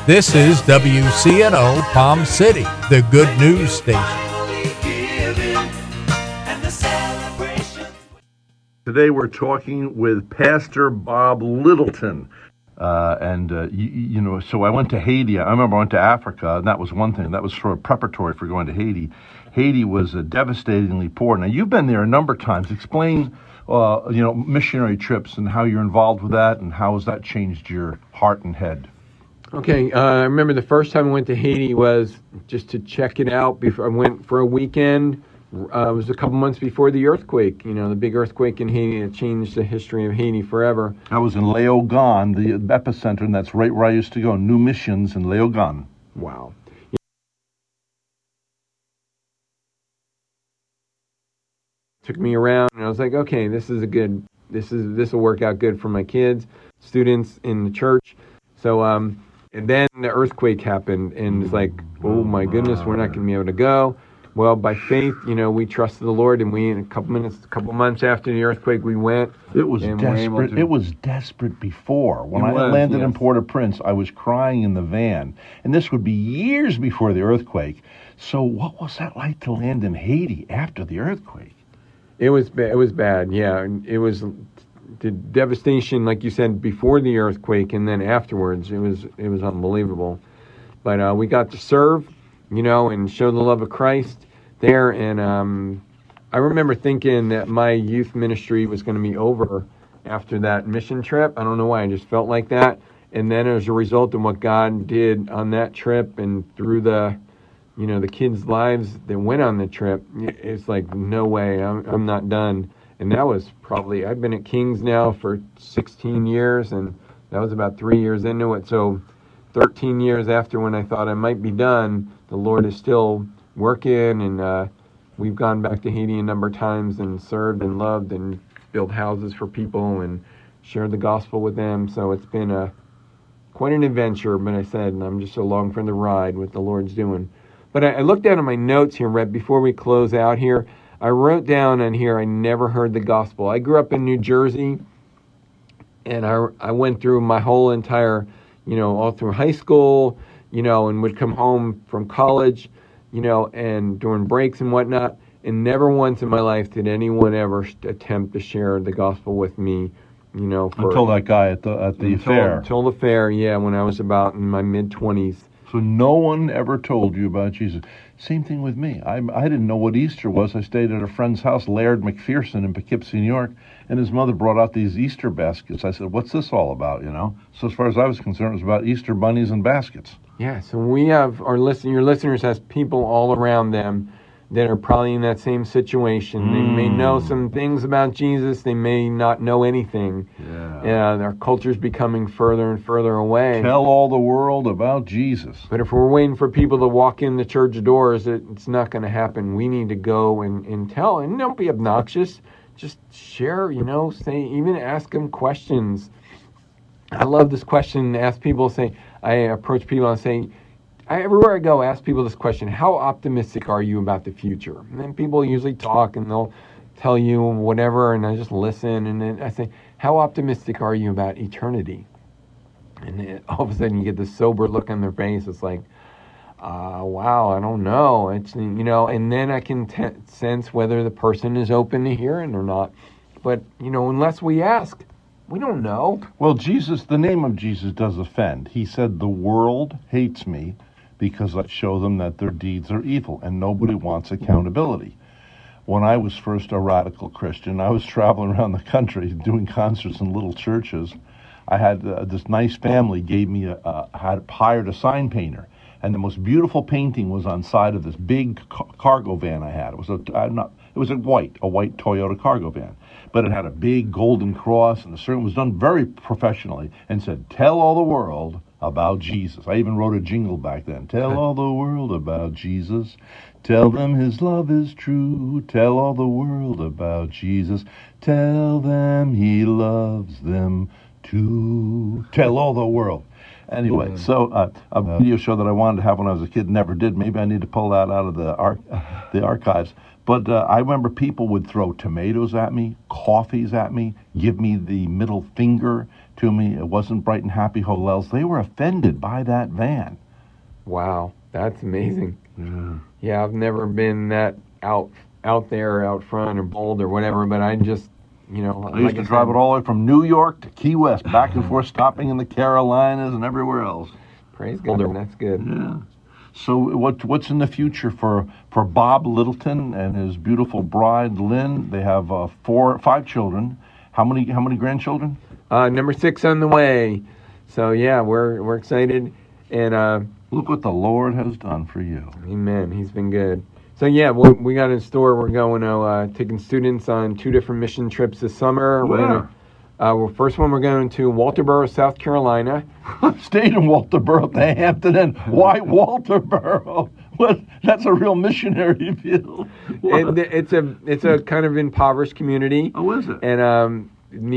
This is WCNO Palm City, the good news station. Today we're talking with Pastor Bob Littleton. So I went to Haiti. I remember I went to Africa, and that was one thing. That was sort of preparatory for going to Haiti. Haiti was devastatingly poor. Now, you've been there a number of times. Explain, missionary trips and how you're involved with that, and how has that changed your heart and head? Okay, I remember the first time I went to Haiti was just to check it out. Before I went for a weekend. It was a couple months before the earthquake, the big earthquake in Haiti that changed the history of Haiti forever. I was in Léogâne, the epicenter, and that's right where I used to go. New Missions in Léogâne. Wow. Took me around, and I was like, okay, this will work out good for my kids, students in the church. So, and then the earthquake happened, and it's like, oh my goodness, we're not going to be able to go. Well, by faith, we trusted the Lord, and we, in a couple months after the earthquake, we went. It was desperate. It was desperate before. When I landed in Port-au-Prince, I was crying in the van, and this would be years before the earthquake. So, what was that like to land in Haiti after the earthquake? It was bad. Yeah, it was the devastation, like you said, before the earthquake, and then afterwards. It was unbelievable. But we got to serve, and show the love of Christ there. And I remember thinking that my youth ministry was going to be over after that mission trip. I don't know why. I just felt like that. And then as a result of what God did on that trip and through the kids' lives that went on the trip, it's like, no way, I'm not done. And that was probably, I've been at King's now for 16 years, and that was about 3 years into it. So 13 years after when I thought I might be done, the Lord is still working, and we've gone back to Haiti a number of times and served and loved and built houses for people and shared the gospel with them. So it's been quite an adventure, but I said I'm just along for the ride with the Lord's doing. But I looked down at my notes here, Rhett, before we close out here. I wrote down on here, I never heard the gospel. I grew up in New Jersey, and I went through my whole entire, all through high school, and would come home from college, and during breaks and whatnot, and never once in my life did anyone ever attempt to share the gospel with me, until that guy at the fair. Until the fair, yeah, when I was about in my mid-20s. So no one ever told you about Jesus. Same thing with me. I didn't know what Easter was. I stayed at a friend's house, Laird McPherson in Poughkeepsie, New York, and his mother brought out these Easter baskets. I said, what's this all about, So as far as I was concerned, it was about Easter bunnies and baskets. Yeah, so we have your listeners has people all around them that are probably in that same situation. They may know some things about Jesus. They may not know anything. Yeah. Our culture's becoming further and further away. Tell all the world about Jesus. But if we're waiting for people to walk in the church doors, it's not going to happen. We need to go and tell. And don't be obnoxious. Just share, say, even ask them questions. I love this question. Ask people, I approach people and say, everywhere I go, I ask people this question: how optimistic are you about the future? And then people usually talk and they'll tell you whatever, and I just listen, and then I say, how optimistic are you about eternity? And then all of a sudden you get this sober look on their face. It's like, wow, I don't know. It's, and then I can sense whether the person is open to hearing or not. But, unless we ask, we don't know. Well, the name of Jesus does offend. He said, the world hates me because I show them that their deeds are evil, and nobody wants accountability. When I was first a radical Christian, I was traveling around the country doing concerts in little churches. I had this nice family had hired a sign painter, and the most beautiful painting was on side of this big cargo van I had. It was a white Toyota cargo van, but it had a big golden cross, and the sermon was done very professionally, and said, "Tell all the world about Jesus." I even wrote a jingle back then. Tell all the world about Jesus. Tell them his love is true. Tell all the world about Jesus. Tell them he loves them too. Tell all the world. Anyway, so a video show that I wanted to have when I was a kid, never did. Maybe I need to pull that out of the archives. But I remember people would throw tomatoes at me, coffees at me, give me the middle finger, to me. It wasn't Brighton Happy Hotels. They were offended by that van. Wow, that's amazing. Yeah. Yeah, I've never been that out there, out front, or bold, or whatever. But I just, I used to drive it all the way from New York to Key West, back and forth, stopping in the Carolinas and everywhere else. Praise God, that's good. Yeah. So what's in the future for Bob Littleton and his beautiful bride Lynn? They have 5 children. How many grandchildren? Number 6 on the way. So yeah, we're excited, and look what the Lord has done for you. Amen. He's been good. So yeah, we got in store. We're going to taking students on 2 different mission trips this summer. Where? First one, we're going to Walterboro, South Carolina. Stayed in Walterboro, the Hampton Inn. Why Walterboro? What? That's a real missionary field. It's a kind of impoverished community. Oh, is it? And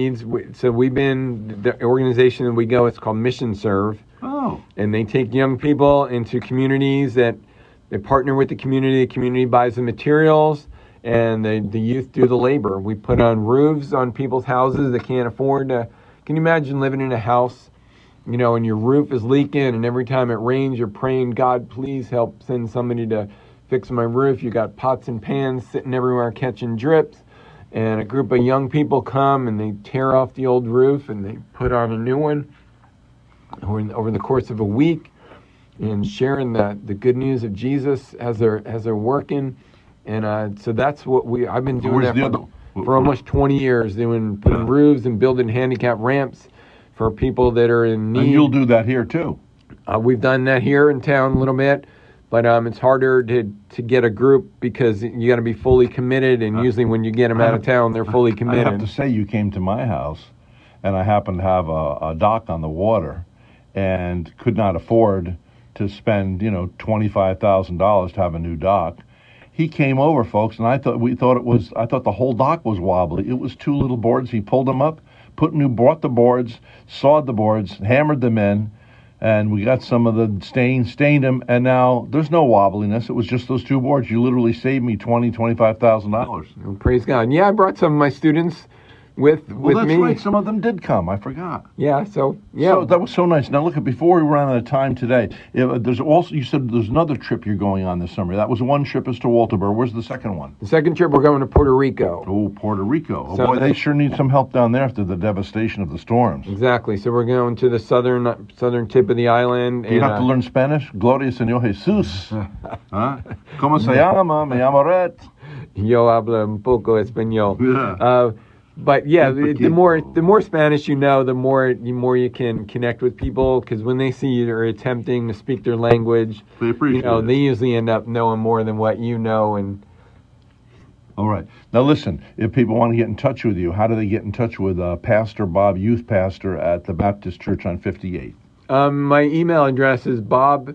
we've been the organization that we go. It's called Mission Serve. Oh. And they take young people into communities that they partner with the community. The community buys the materials, and the youth do the labor. We put on roofs on people's houses that can't afford to. Can you imagine living in a house, and your roof is leaking, and every time it rains, you're praying, God, please help send somebody to fix my roof. You got pots and pans sitting everywhere catching drips, and a group of young people come, and they tear off the old roof, and they put on a new one over the course of a week, and sharing the good news of Jesus as they're working. And so that's what I've been doing that for almost 20 years, putting roofs and building handicap ramps for people that are in need. And you'll do that here too. We've done that here in town a little bit, but it's harder to get a group because you got to be fully committed, and usually when you get them out of town, they're fully committed. I have to say, you came to my house, and I happened to have a dock on the water, and could not afford to spend $25,000 to have a new dock. He came over, folks, and I thought the whole dock was wobbly. It was 2 little boards. He pulled them up, bought the boards, sawed the boards, hammered them in, and we got some of the stained them, and now there's no wobbliness. It was just those 2 boards. You literally saved me $25,000. Oh, praise God. Yeah, I brought some of my students with that's me. Right. Some of them did come. I forgot. Yeah. So that was so nice. Now look, before we run out of time today, there's also, you said there's another trip you're going on this summer. That was one trip is to Walterboro. Where's the second one? The second trip, we're going to Puerto Rico. Oh, Puerto Rico. Oh, so boy, they sure need some help down there after the devastation of the storms. Exactly. So we're going to the southern tip of the island. Do you have to learn Spanish? Gloria Señor Jesus. Huh? ¿Cómo se llama? Me llamo Red. Yo hablo un poco español. Yeah. But yeah, the more Spanish you know, the more you can connect with people, because when they see you're attempting to speak their language, they appreciate it. They usually end up knowing more than what you know. And all right, now listen, if people want to get in touch with you, how do they get in touch with Pastor Bob, youth pastor at the Baptist Church on 58? My email address is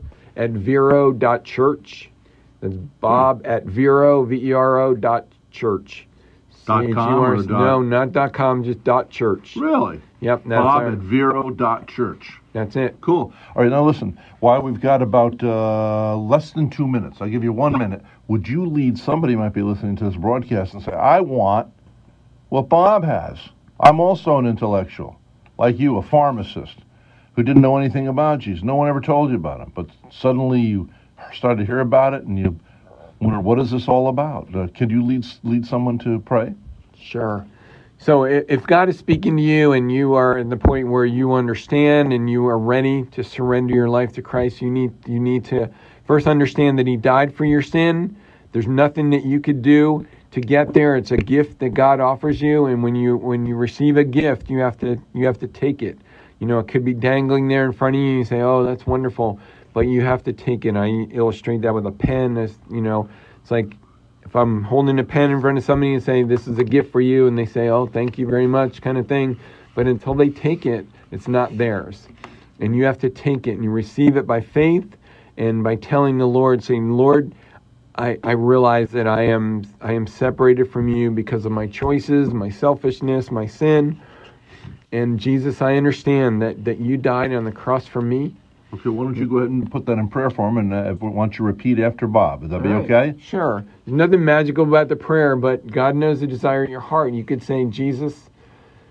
bob@vero.church. That's bob@vero, VERO.church. .com or No, not .com, just .church. Really? Yep. That's bob@vero.church. That's it. Cool. All right, now listen, while we've got about less than 2 minutes, I'll give you 1 minute. Would you lead, somebody might be listening to this broadcast and say, I want what Bob has. I'm also an intellectual, like you, a pharmacist, who didn't know anything about Jesus. No one ever told you about him, but suddenly you started to hear about it and you wonder, what is this all about? Could you lead someone to pray? Sure. So if God is speaking to you and you are at the point where you understand and you are ready to surrender your life to Christ, you need to first understand that He died for your sin. There's nothing that you could do to get there. It's a gift that God offers you, and when you receive a gift, you have to take it. It could be dangling there in front of you, and you say, "Oh, that's wonderful," but you have to take it. I illustrate that with a pen. It's like if I'm holding a pen in front of somebody and saying, "This is a gift for you," and they say, "Oh, thank you very much," kind of thing. But until they take it, it's not theirs. And you have to take it and you receive it by faith and by telling the Lord, saying, "Lord, I realize that I am separated from you because of my choices, my selfishness, my sin. And Jesus, I understand that you died on the cross for me." Okay, why don't you go ahead and put that in prayer form, and why don't you repeat after Bob? Would that be okay? Sure. There's nothing magical about the prayer, but God knows the desire in your heart. You could say, "Jesus,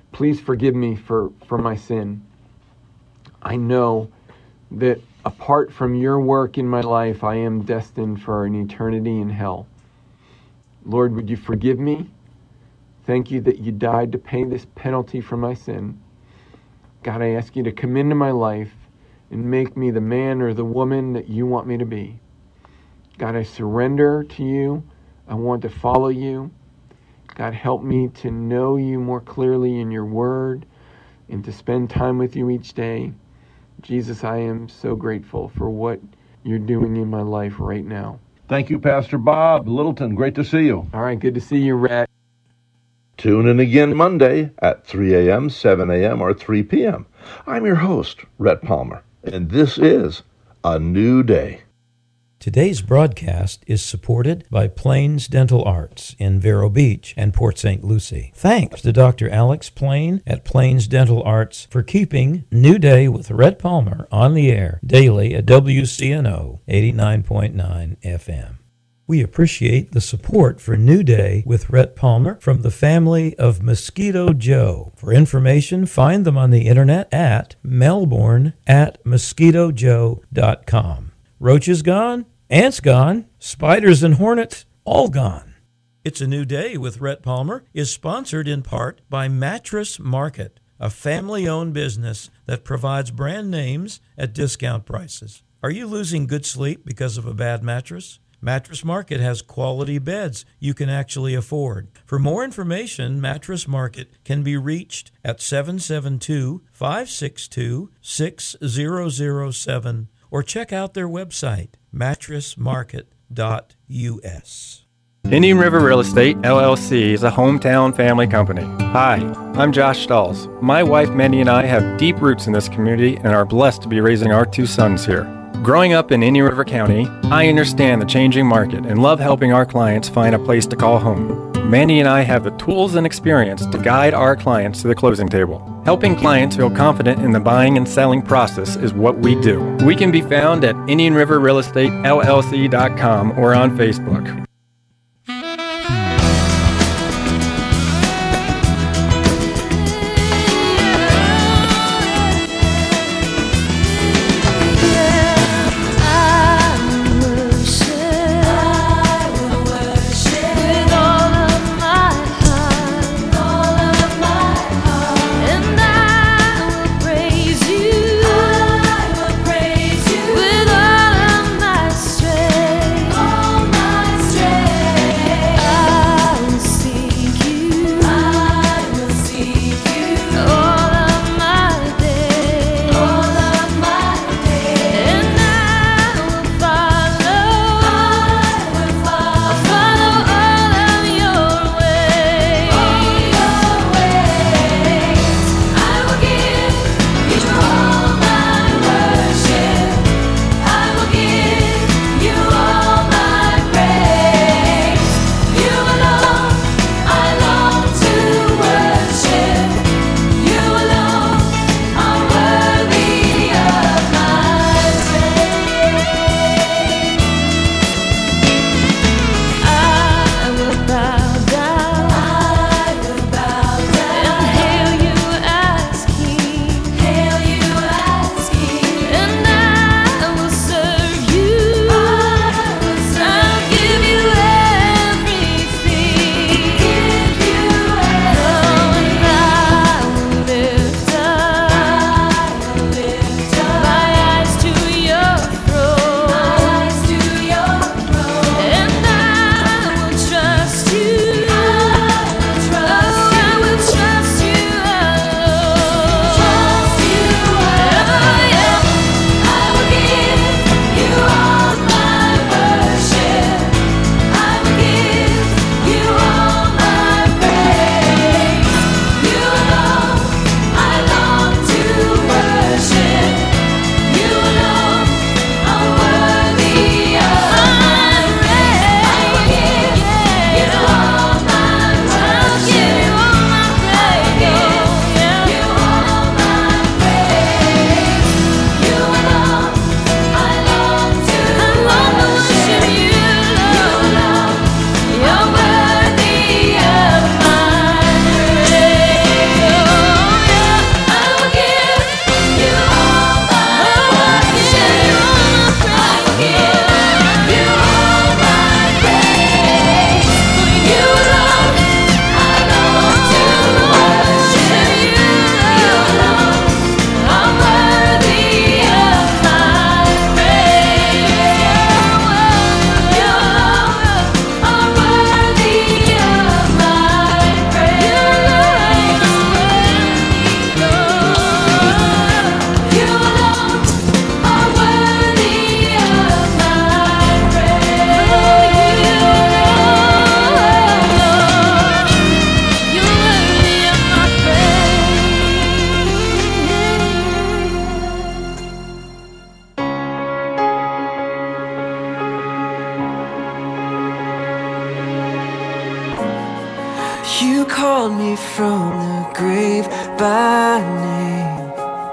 Please forgive me for my sin. I know that apart from your work in my life, I am destined for an eternity in hell. Lord, would you forgive me? Thank you that you died to pay this penalty for my sin. God, I ask you to come into my life and make me the man or the woman that you want me to be. God, I surrender to you. I want to follow you. God, help me to know you more clearly in your word and to spend time with you each day. Jesus, I am so grateful for what you're doing in my life right now. Thank you, Pastor Bob Littleton. Great to see you. All right, good to see you, Rhett. Tune in again Monday at 3 a.m., 7 a.m., or 3 p.m. I'm your host, Rhett Palmer, and this is A New Day. Today's broadcast is supported by Plains Dental Arts in Vero Beach and Port St. Lucie. Thanks to Dr. Alex Plain at Plains Dental Arts for keeping New Day with Rhett Palmer on the air daily at WCNO 89.9 FM. We appreciate the support for New Day with Rhett Palmer from the family of Mosquito Joe. For information, find them on the internet at melbourne@mosquitojoe.com. Roaches gone, ants gone, spiders and hornets all gone. It's a New Day with Rhett Palmer is sponsored in part by Mattress Market, a family-owned business that provides brand names at discount prices. Are you losing good sleep because of a bad mattress? Mattress Market has quality beds you can actually afford. For more information, Mattress Market can be reached at 772-562-6007 or check out their website, mattressmarket.us. Indian River Real Estate, LLC is a hometown family company. Hi, I'm Josh Stahls. My wife Mandy and I have deep roots in this community and are blessed to be raising our two sons here. Growing up in Indian River County, I understand the changing market and love helping our clients find a place to call home. Mandy and I have the tools and experience to guide our clients to the closing table. Helping clients feel confident in the buying and selling process is what we do. We can be found at IndianRiverRealEstateLLC.com or on Facebook. You called me from the grave by name.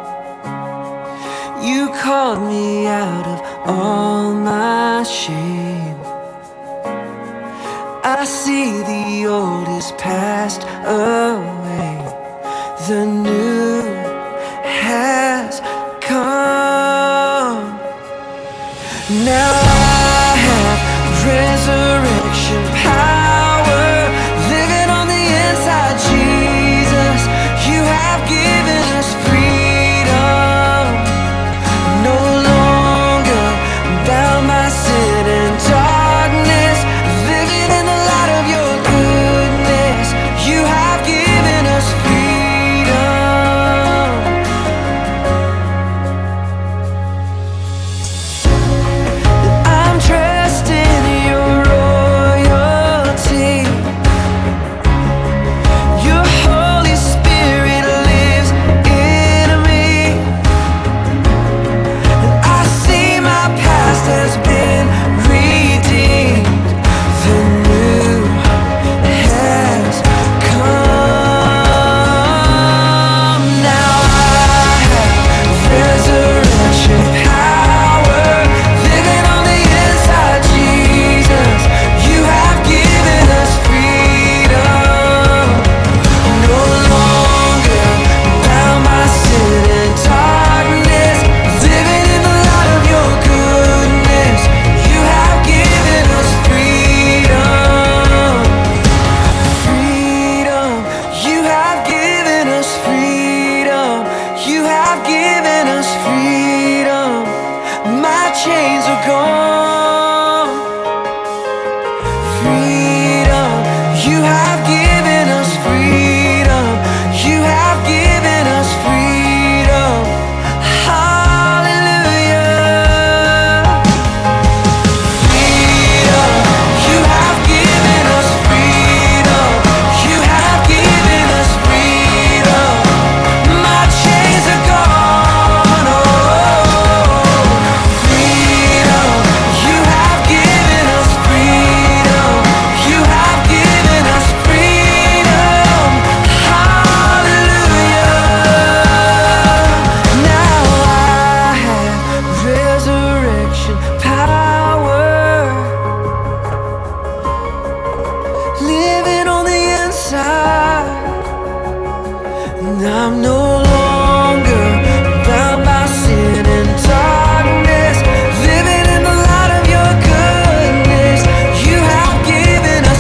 You called me out of all my shame. I see the old is passed away, the new has come. Now I have resurrection power living on the inside, Jesus. You have given us freedom. No longer bound by sin and darkness, living in the light of your goodness. You have given us freedom. I'm dressed in your royalty. Your Holy Spirit lives in me. I see my past has been redeemed. The new has come. Now I have resurrection power living on the inside, Jesus. You have given us freedom. No longer bound by sin and darkness, living in the light of your goodness. You have given us freedom. Freedom. You have given us freedom. You have given us freedom. My chains are gone. Freedom. You have given us freedom. You have given us freedom. Hallelujah. Freedom. You have given us freedom. You have given us freedom. My chains are gone. Oh, freedom. You have given us freedom. You have given us freedom. Hallelujah. Now I have resurrection power living on the inside. And I'm no longer bound by sin and darkness, living in the light of your goodness. You have given us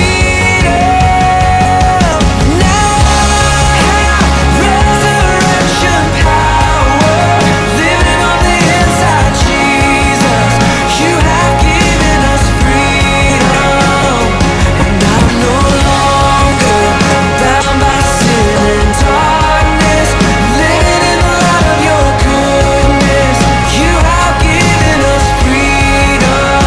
freedom. Now I have resurrection power living on the inside, Jesus. You have given us freedom. And I'm no longer bound by sin and darkness, living in the light of your goodness. You have given us freedom.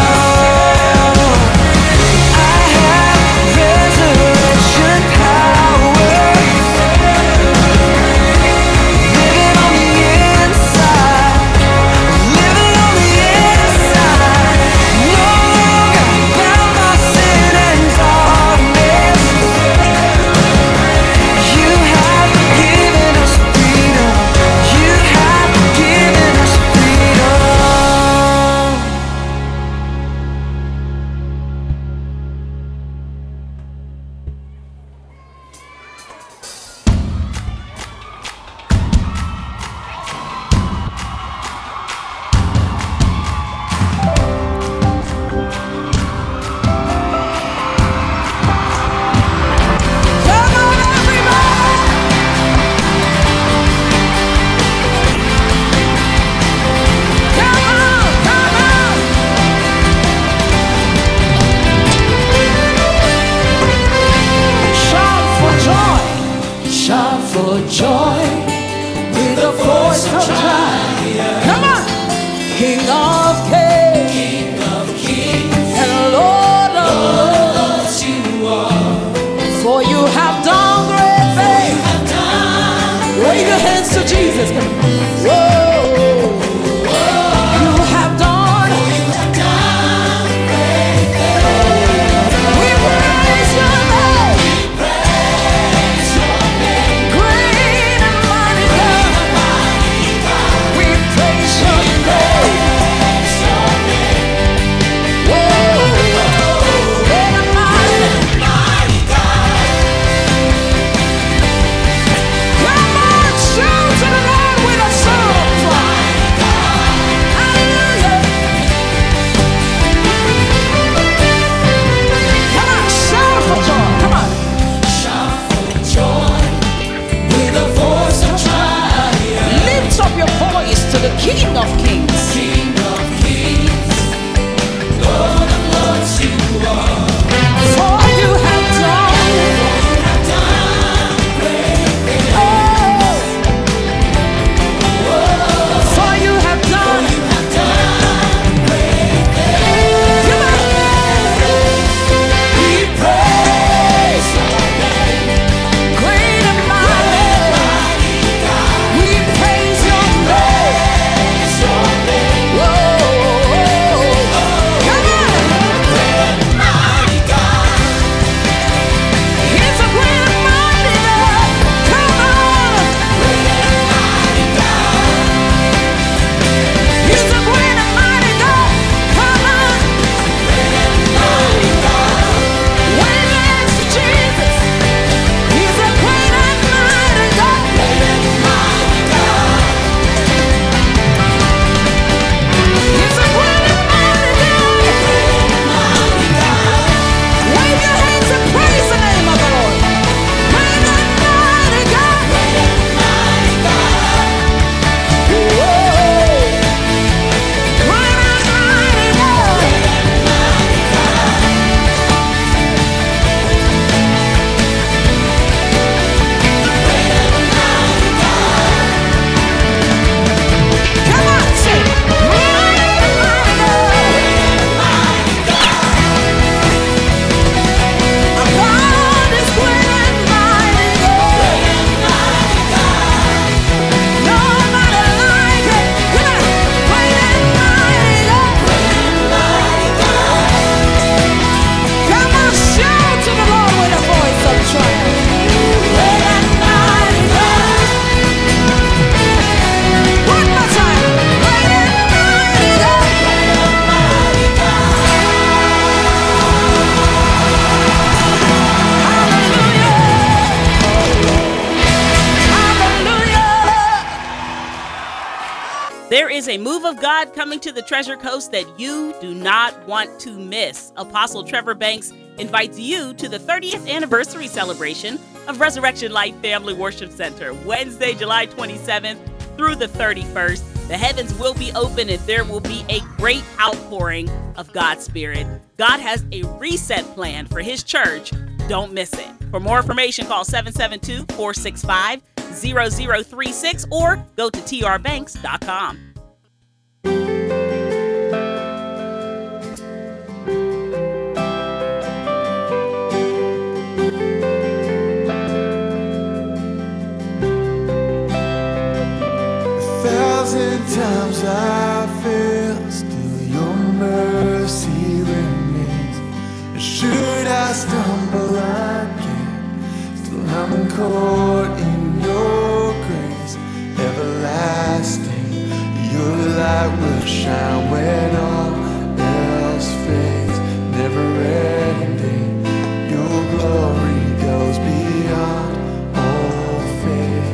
I have resurrection power living on the inside, living on the inside. No longer bound by sin and darkness. You have given us freedom. You have given us freedom. Come on, everybody! Come on, come on! Shout for joy! Shout for joy with the voice of triumph. Come on! King of kings and Lord of lords, you are. For you have done great things. Wave your hands to Jesus. Whoa. You have done great things. We praise your name. There is a move of God coming to the Treasure Coast that you do not want to miss. Apostle Trevor Banks invites you to the 30th anniversary celebration of Resurrection Life Family Worship Center, Wednesday, July 27th through the 31st. The heavens will be open and there will be a great outpouring of God's Spirit. God has a reset plan for His church. Don't miss it. For more information, call 772-465-0036 or go to trbanks.com. Times I fell, still your mercy remains. Should I stumble again, still I'm caught in your grace. Everlasting, your light will shine when all else fades. Never ending, your glory goes beyond all faith.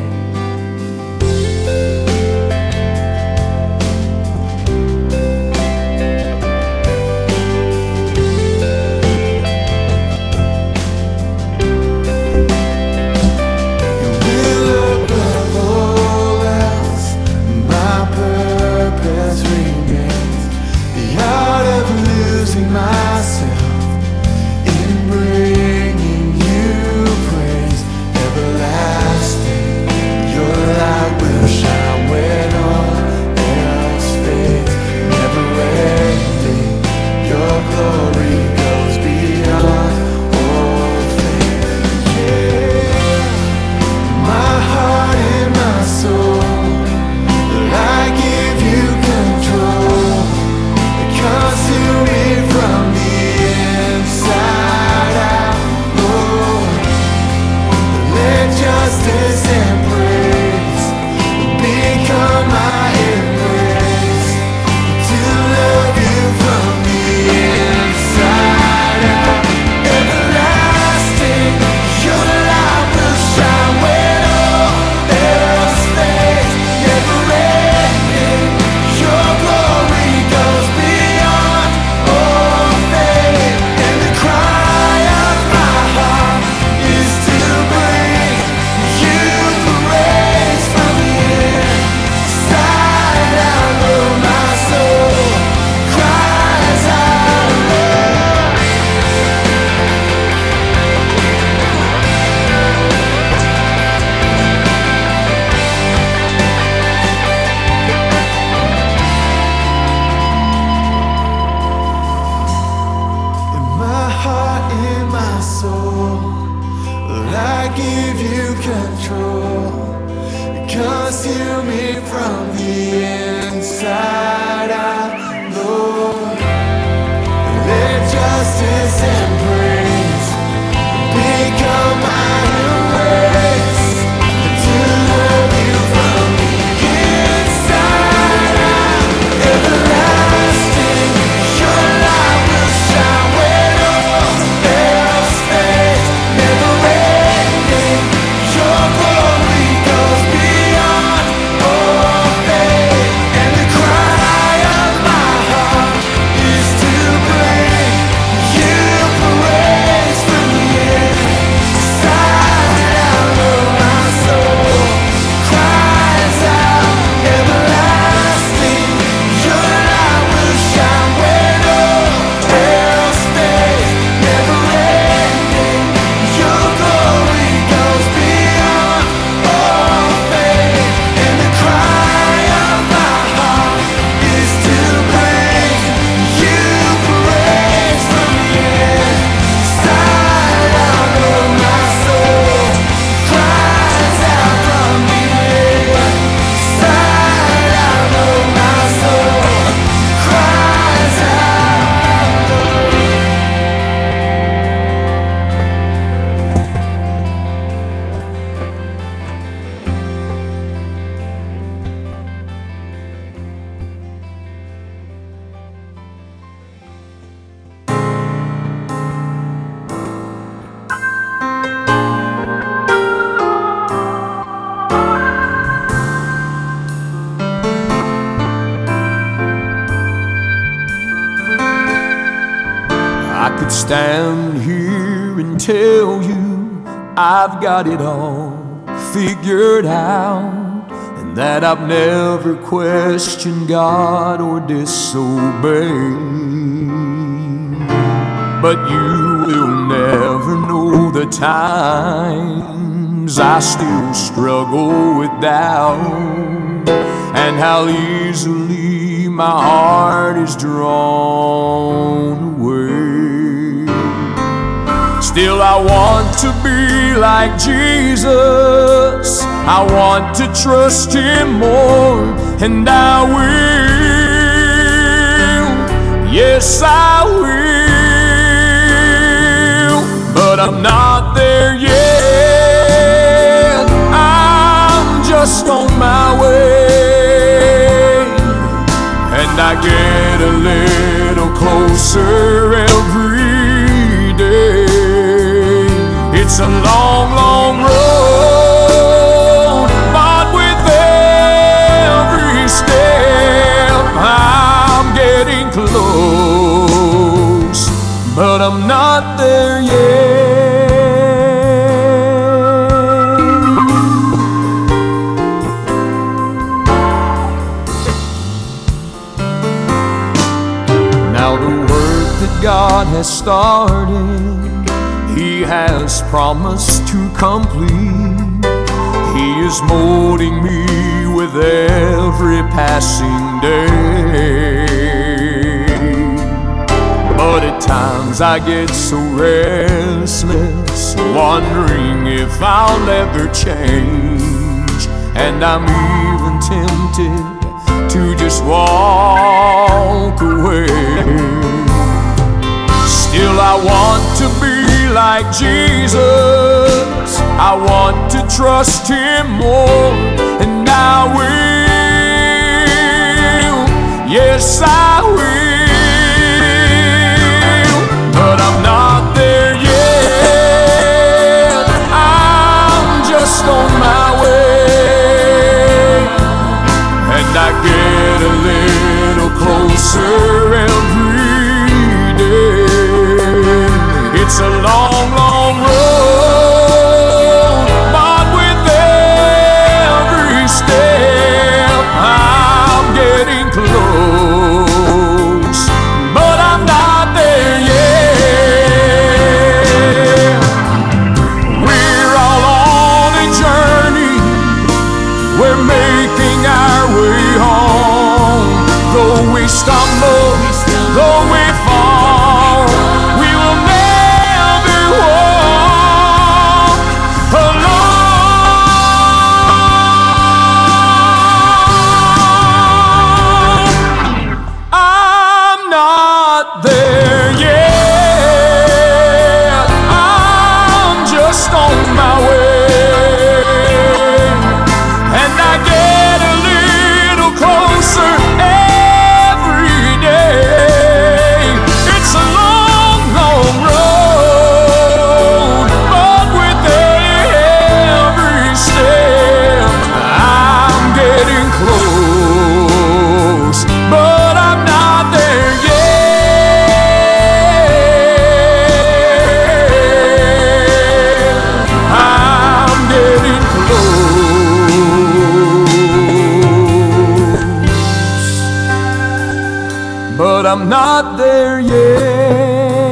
You could stand here and tell you I've got it all figured out, and that I've never questioned God or disobeyed. But you will never know the times I still struggle with doubt, and how easily my heart is drawn away. Still I want to be like Jesus, I want to trust Him more, and I will, yes I will, but I'm not there yet, I'm just on my way, and I get a little closer every day. It's a long, long road, but with every step I'm getting close, but I'm not there yet. Now the work that God has started, He has promised to complete. He is molding me with every passing day. But at times I get so restless, wondering if I'll ever change, and I'm even tempted to just walk away. Still I want to be like Jesus, I want to trust Him more, and I will, yes I will, but I'm not there yet, I'm just on my way, and I get a little closer every day. It's a long, long road, but with every step I'm getting close, but I'm not there yet. We're all on a journey, we're making our way home. Though we stumble, though we fall, we will never walk alone. I'm not there yet, I'm just on my way, and I get a little closer every day. It's a long, long road, but with every step I'm getting close, but I'm not there yet, I'm getting close, but I'm not there yet.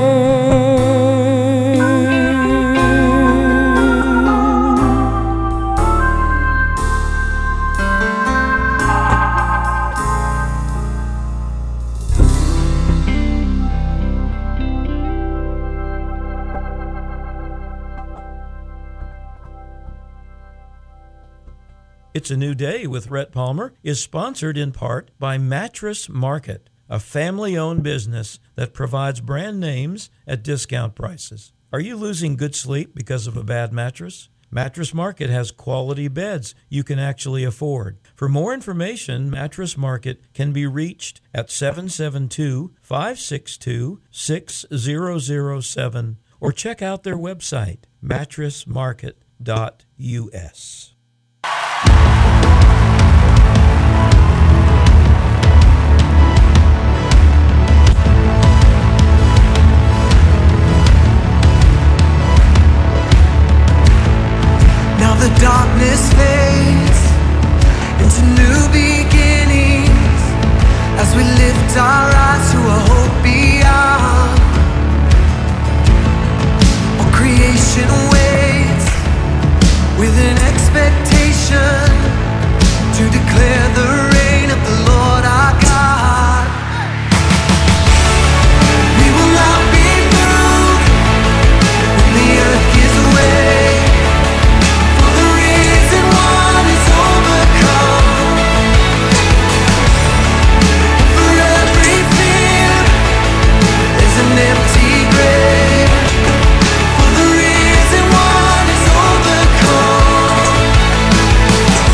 It's a New Day with Rhett Palmer is sponsored in part by Mattress Market, a family-owned business that provides brand names at discount prices. Are you losing good sleep because of a bad mattress? Mattress Market has quality beds you can actually afford. For more information, Mattress Market can be reached at 772-562-6007 or check out their website, mattressmarket.us. lift our eyes to a hope beyond. All creation waits with an expectation to declare the reign of the Lord our God. We will not be moved when the earth gives way, for the risen one is overcome. For every fear there's an empty grave, for the risen one is overcome.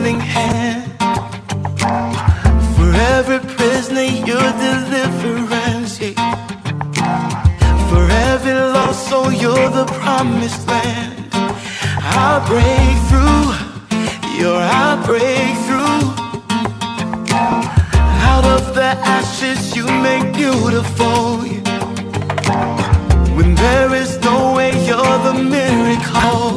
healing hand. For every prisoner, your deliverance, yeah. For every lost soul, you're the promised land. I'll break through, you're our breakthrough. Out of the ashes, you make beautiful, yeah. When there is no way, you're the miracle.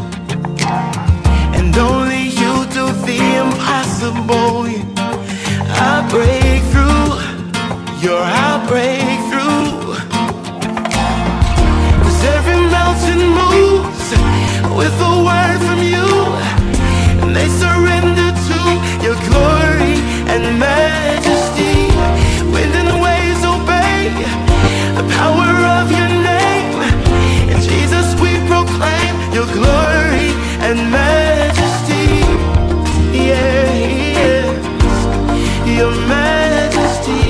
And only you do the impossible, yeah. I break through, you're our breakthrough. 'Cause every mountain moves with a word from you, and they surrender to your glory and majesty. Wind and waves obey the power of your name. In Jesus we proclaim your glory and majesty. Yeah, yes, your majesty.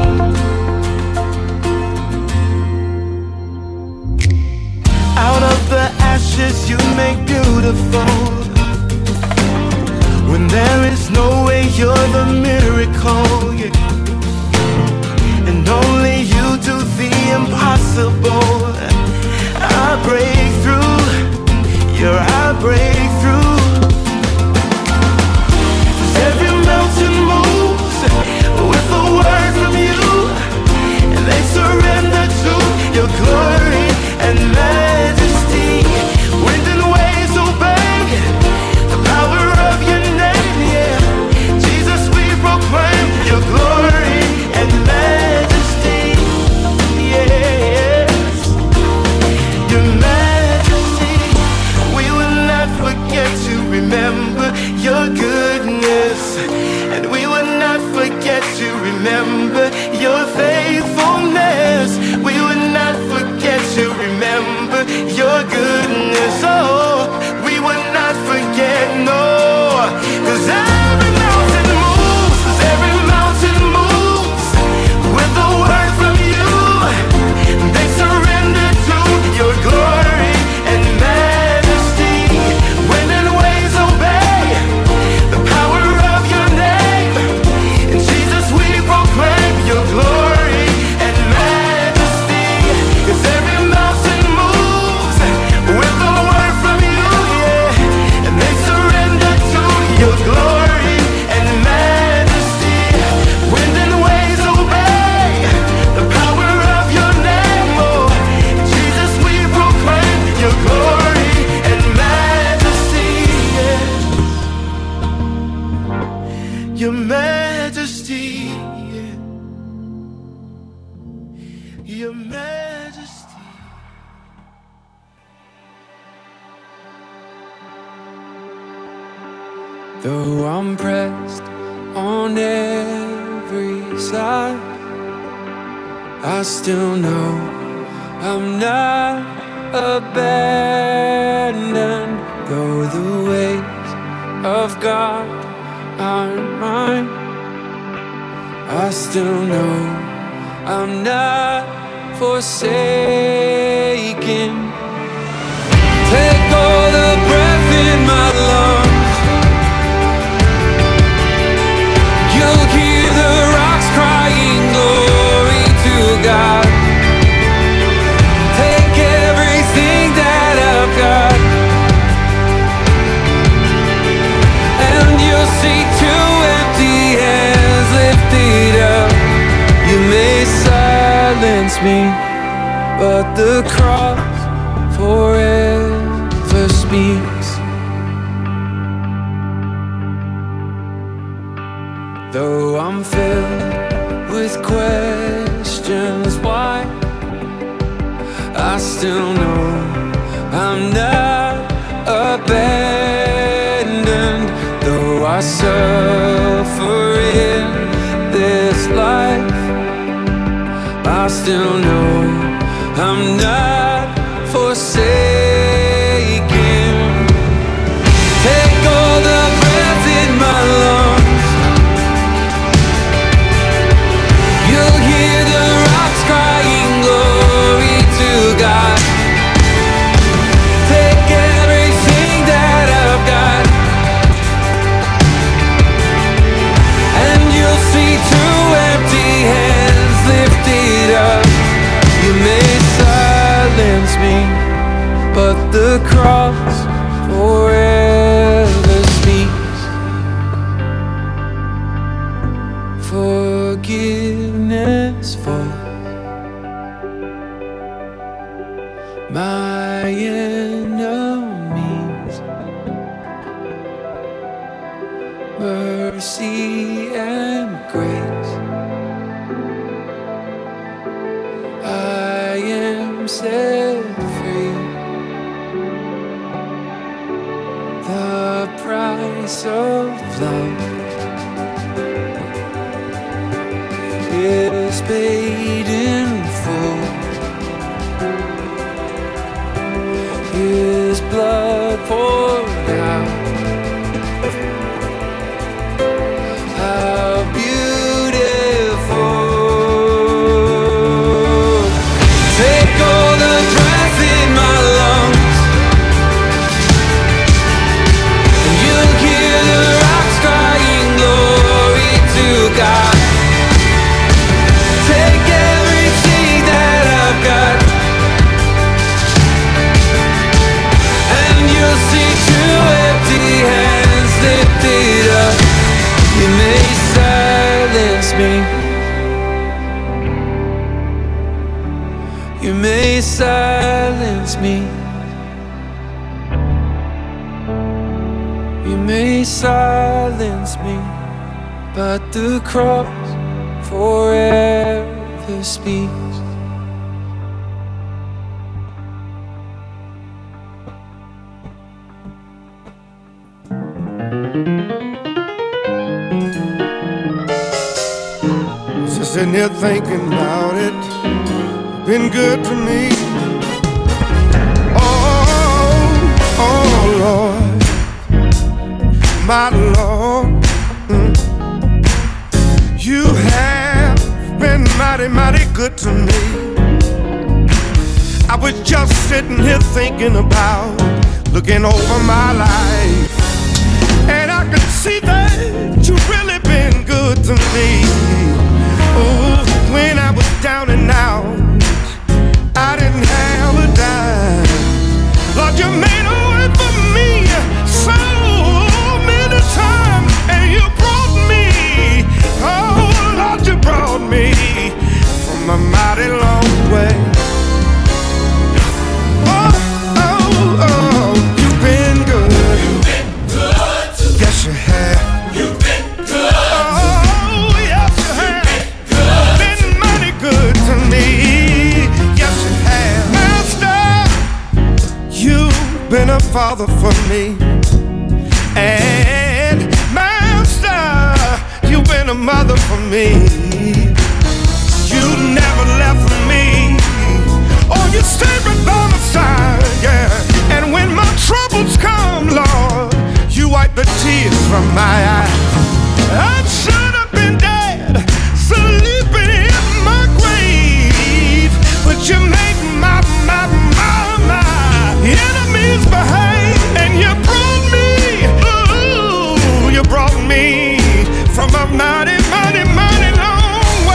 Out of the ashes you make beautiful. When there is no way, you're the miracle, yeah. And only you do the impossible. I break through, you're our breakthrough. 'Cause every mountain moves with a word from you, and they surrender to your glory and majesty. Wind and waves obey the power of your name, yeah. Jesus, we proclaim your glory and majesty. Yes, your majesty. We will not forget to remember your goodness, and we will not forget to remember your faithfulness. We will not forget to remember your goodness. Oh, we will not forget, no. 'Cause every mountain moves with a word from you. They surrender to your glory and majesty. Wind and waves obey the power of your name. In Jesus we proclaim your glory and majesty. 'Cause every mountain moves with a word from you, yeah. And they surrender to your glory and majesty. Wind and waves obey the power of your name, oh. Jesus, we proclaim your glory and majesty, yeah. Your majesty, yeah. Your majesty. Though I'm pressed on every side, I still know I'm not abandoned. Though the ways of God aren't mine, I still know I'm not forsaken. Take all the breath in my lungs. You'll hear the rocks crying glory to God. Take everything that I've got, and you'll see two empty hands lifted up. You may silence me, but the cross forever speaks. Though I'm filled with questions why, I still know I'm not abandoned. Though I suffer in this life, I still know I'm not forsaken. Take all the breath in my lungs. You'll hear the rocks crying glory to God. Take everything that I've got, silence me, but the cross forever speaks. Forgiveness for my enemies, mercy and grace. I am set free. The price of love is paid in full. His blood poured out. How beautiful. Take all the breath in my lungs, and you'll hear the rocks crying glory to God. Take everything that I've got, and you'll see two empty hands lifted up. You may silence me, you may silence me, you may silence me, but the cross forever speaks. Just sitting here thinking about it, been good to me. Oh Lord, my Lord, you have been mighty, mighty good to me. I was just sitting here thinking about, looking over my life, and I could see that you've really been good to me. Oh, when I was down and out, I didn't have a dime. Lord, you made a way for me so many times, and you brought me, oh Lord, you brought me from a mighty long way. Oh, you've been good. You've been good to me. Yes, you have. You've been good. Oh, yes, you have. Been mighty good to me. Yes, you have. Master, you've been a father for me. And Master, you've been a mother for me. You never left me. Oh, you stayed right by my side, yeah. And when my troubles come, Lord, you wipe the tears from my eyes. I should have been dead, sleeping in my grave, but you made my enemies behave, and you brought me, ooh, you brought me from a mighty, mighty, mighty long way.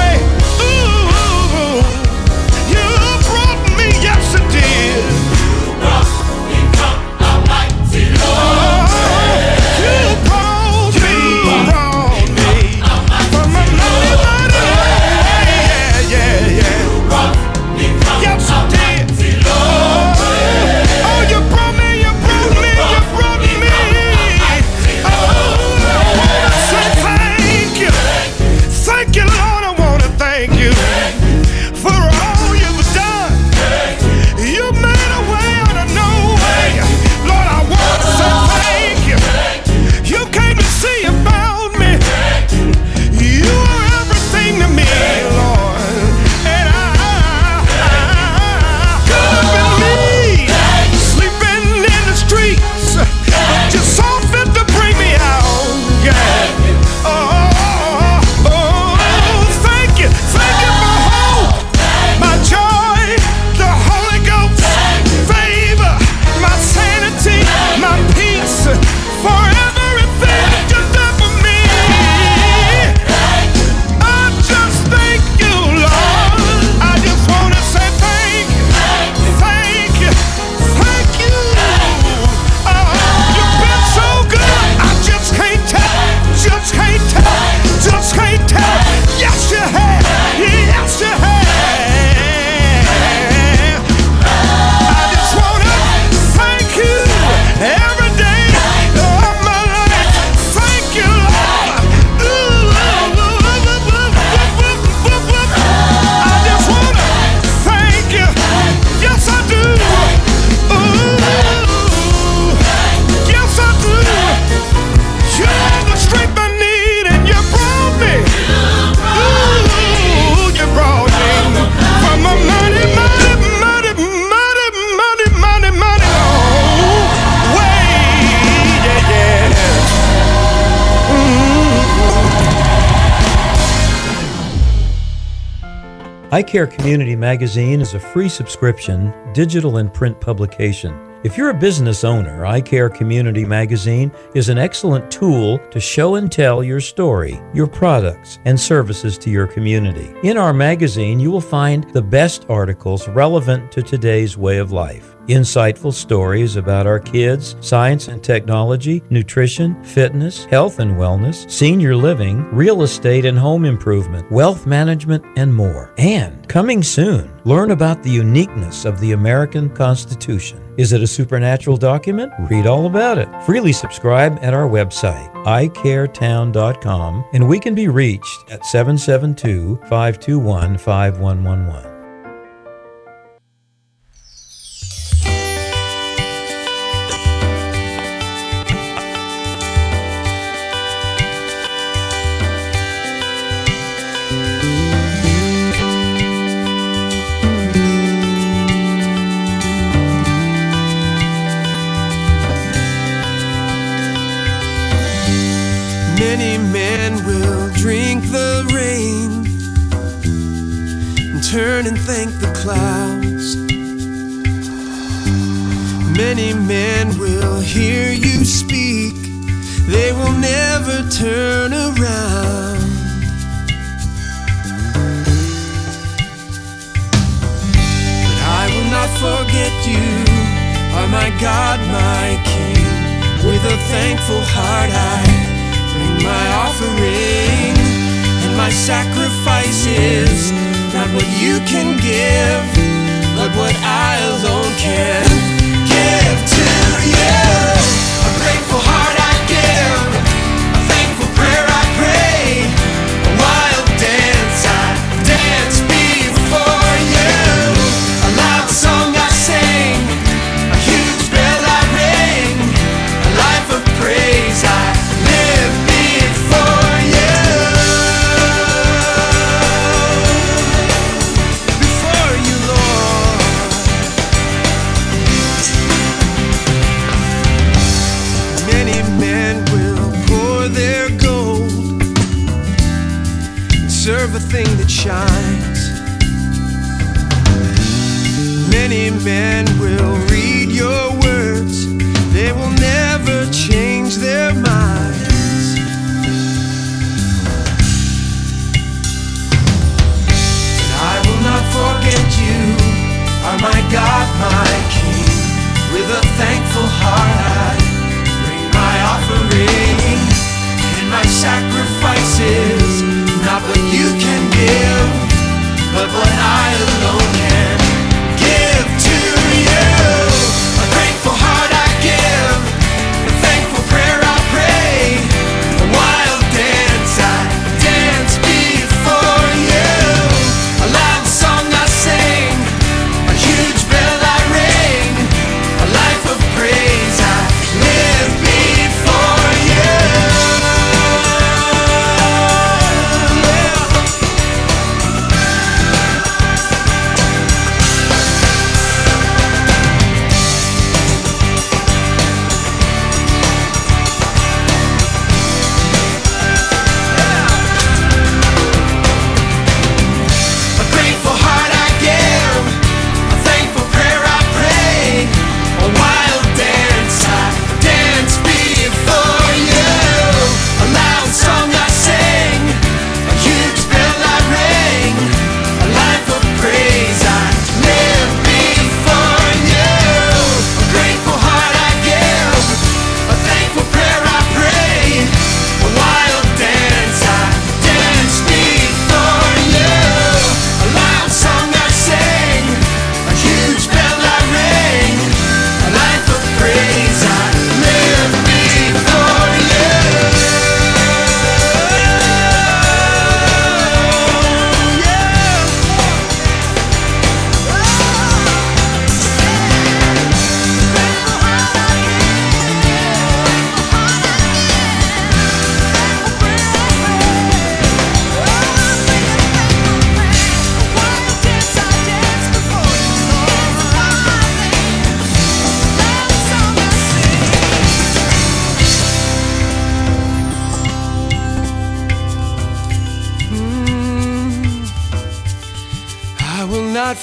iCare Community Magazine is a free subscription, digital and print publication. If you're a business owner, iCare Community Magazine is an excellent tool to show and tell your story, your products, and services to your community. In our magazine, you will find the best articles relevant to today's way of life. Insightful stories about our kids, science and technology, nutrition, fitness, health and wellness, senior living, real estate and home improvement, wealth management, and more. And coming soon, learn about the uniqueness of the American Constitution. Is it a supernatural document? Read all about it. Freely subscribe at our website, icaretown.com, and we can be reached at 772-521-5111. Many men will drink the rain and turn and thank the clouds. Many men will hear you speak, they will never turn around. But I will not forget you, oh my God, my King. With a thankful heart I bring my offering, and my sacrifice is not what you can give, but what I alone can give to you. A grateful heart I give, a thankful prayer I pray, a wild dance I dance before you, a loud song I sing, a huge bell I ring, a life of praise I live before you, Lord. Many men will pour their gold and serve a thing that shines. Many men will read your words, they will never change their minds. But I will not forget you, oh my God, my King. With a thankful heart I bring my offering, and my sacrifice is not what you can give, but what I alone can give to you. A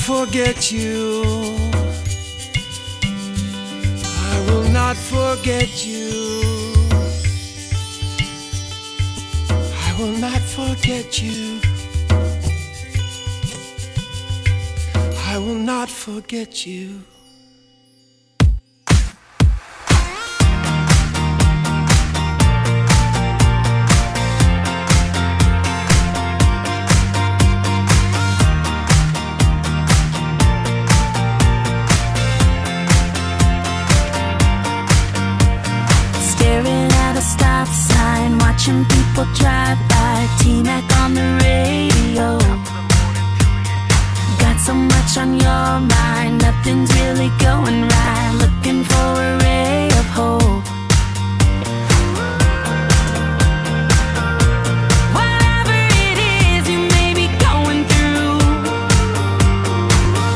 forget you. I will not forget you. I will not forget you. I will not forget you. Watching people drive by, T-Mac on the radio. Got so much on your mind, nothing's really going right. Looking for a